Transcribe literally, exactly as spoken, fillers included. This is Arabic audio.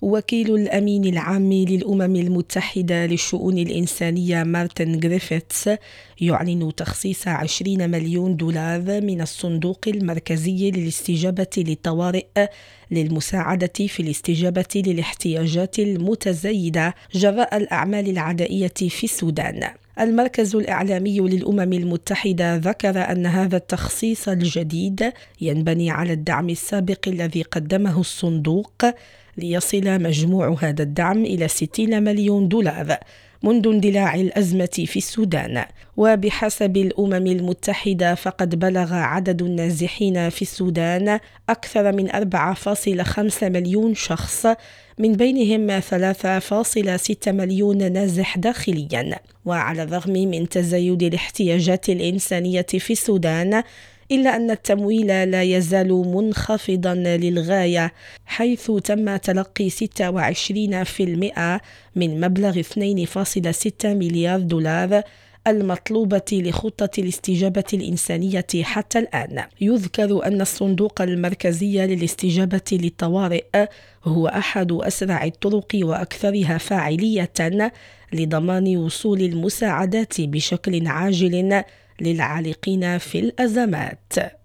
وكيل الأمين العام للأمم المتحدة للشؤون الإنسانية مارتن غريفيثس يعلن تخصيص عشرين مليون دولار من الصندوق المركزي للاستجابة للطوارئ للمساعدة في الاستجابة للاحتياجات المتزايدة جراء الأعمال العدائية في السودان. المركز الإعلامي للأمم المتحدة ذكر أن هذا التخصيص الجديد ينبني على الدعم السابق الذي قدمه الصندوق ليصل مجموع هذا الدعم إلى ستين مليون دولار منذ اندلاع الأزمة في السودان. وبحسب الأمم المتحدة فقد بلغ عدد النازحين في السودان أكثر من أربعة فاصلة خمسة مليون شخص، من بينهم ثلاثة فاصلة ستة مليون نازح داخليا. وعلى الرغم من تزايد الاحتياجات الإنسانية في السودان إلا أن التمويل لا يزال منخفضا للغاية، حيث تم تلقي ستة وعشرين بالمئة من مبلغ اثنين فاصلة ستة مليار دولار المطلوبة لخطة الاستجابة الإنسانية حتى الآن. يذكر أن الصندوق المركزي للاستجابة للطوارئ هو أحد أسرع الطرق وأكثرها فاعلية لضمان وصول المساعدات بشكل عاجل للعالقين في الأزمات.